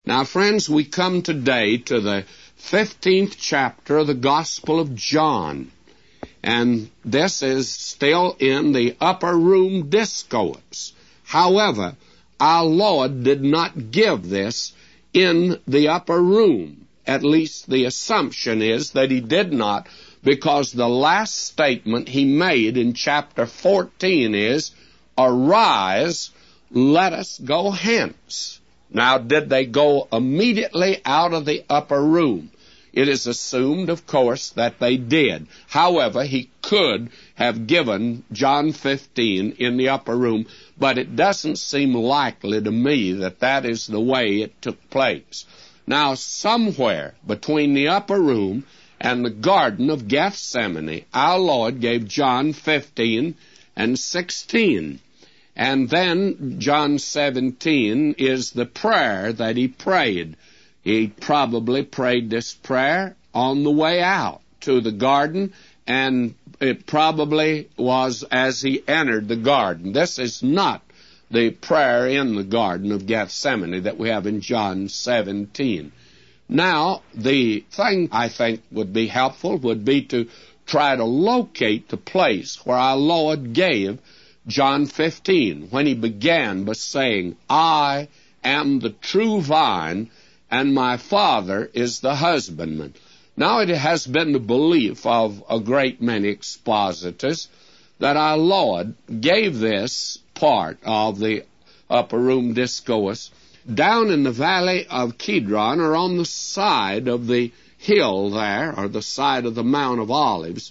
Now, friends, we come today to the 15th chapter of the Gospel of John, and this is still in the upper room discourse. However, our Lord did not give this in the upper room. At least the assumption is that he did not, because the last statement he made in chapter 14 is, "Arise, let us go hence." Now, did they go immediately out of the upper room? It is assumed, of course, that they did. However, he could have given John 15 in the upper room, but it doesn't seem likely to me that that is the way it took place. Now, somewhere between the upper room and the Garden of Gethsemane, our Lord gave John 15 and 16. And then John 17 is the prayer that he prayed. He probably prayed this prayer on the way out to the garden, and it probably was as he entered the garden. This is not the prayer in the Garden of Gethsemane that we have in John 17. Now, the thing I think would be helpful would be to try to locate the place where our Lord gave John 15, when he began by saying, "I am the true vine, and my Father is the husbandman." Now, it has been the belief of a great many expositors that our Lord gave this part of the upper room discourse down in the valley of Kidron, or on the side of the hill there, or the side of the Mount of Olives,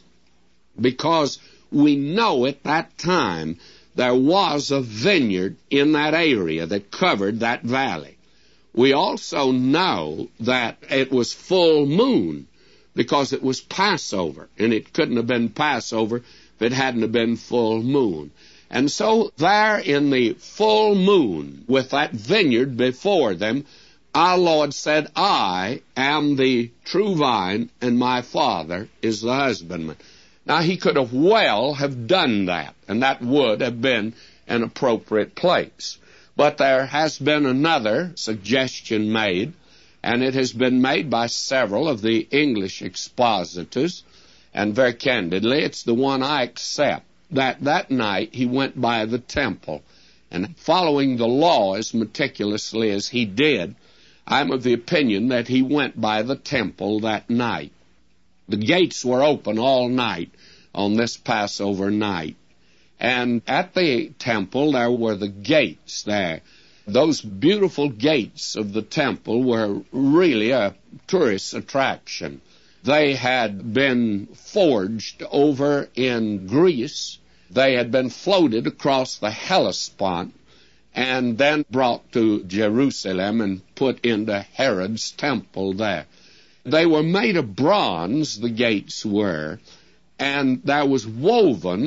because we know at that time there was a vineyard in that area that covered that valley. We also know that it was full moon because it was Passover, and it couldn't have been Passover if it hadn't have been full moon. And so there in the full moon, with that vineyard before them, our Lord said, "I am the true vine, and my Father is the husbandman." Now, he could have well have done that, and that would have been an appropriate place. But there has been another suggestion made, and it has been made by several of the English expositors, and very candidly, it's the one I accept, that night he went by the temple, and following the law as meticulously as he did, I'm of the opinion that he went by the temple that night. The gates were open all night on this Passover night. And at the temple, there were the gates there. Those beautiful gates of the temple were really a tourist attraction. They had been forged over in Greece. They had been floated across the Hellespont and then brought to Jerusalem and put into Herod's temple there. They were made of bronze, the gates were, and there was woven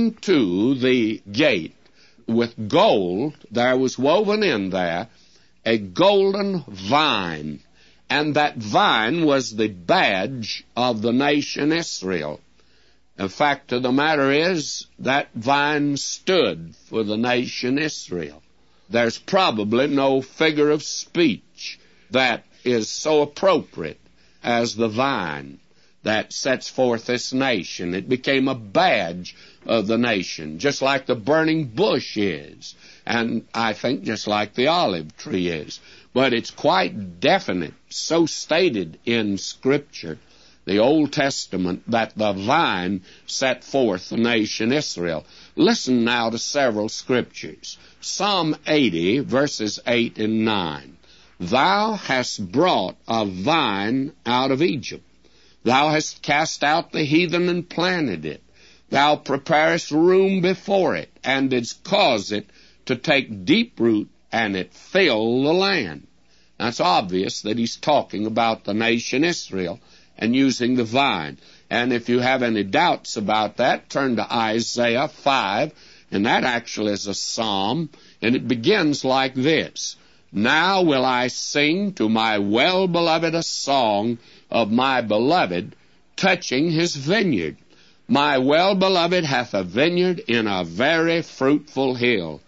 into the gate with gold, there was woven in there a golden vine, and that vine was the badge of the nation Israel. The fact of the matter is, that vine stood for the nation Israel. There's probably no figure of speech that is so appropriate as the vine that sets forth this nation. It became a badge of the nation, just like the burning bush is, and I think just like the olive tree is. But it's quite definite, so stated in Scripture, the Old Testament, that the vine set forth the nation Israel. Listen now to several Scriptures. Psalm 80, verses 8 and 9. "Thou hast brought a vine out of Egypt. Thou hast cast out the heathen and planted it. Thou preparest room before it, and didst cause it to take deep root, and it fill the land." Now, it's obvious that he's talking about the nation Israel and using the vine. And if you have any doubts about that, turn to Isaiah 5, and that actually is a psalm, and it begins like this: "Now will I sing to my well-beloved a song of my beloved touching his vineyard. My well-beloved hath a vineyard in a very fruitful hill,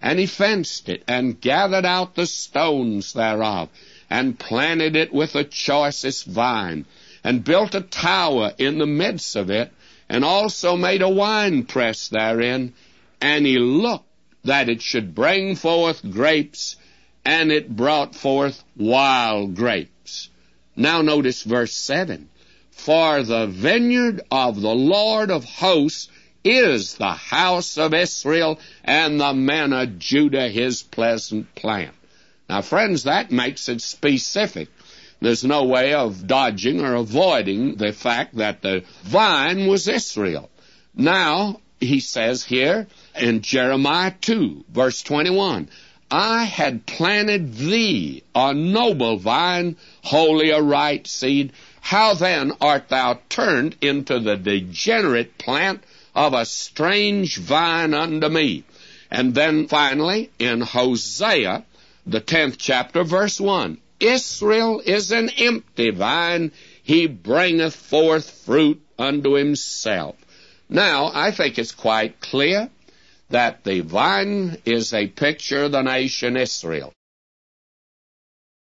And he fenced it, and gathered out the stones thereof, and planted it with the choicest vine, and built a tower in the midst of it, and also made a winepress therein. And he looked that it should bring forth grapes, and it brought forth wild grapes. Now notice verse 7. For the vineyard of the Lord of hosts is the house of Israel, and the men of Judah his pleasant plant. Now, friends, that makes it specific. There's no way of dodging or avoiding the fact that the vine was Israel. Now, he says here in Jeremiah 2, verse 21, I had planted thee, a noble vine, wholly a right seed. How then art thou turned into the degenerate plant of a strange vine unto me? And then finally, in Hosea, the 10th chapter, verse 1, Israel is an empty vine, he bringeth forth fruit unto himself. Now, I think it's quite clear that the vine is a picture of the nation Israel.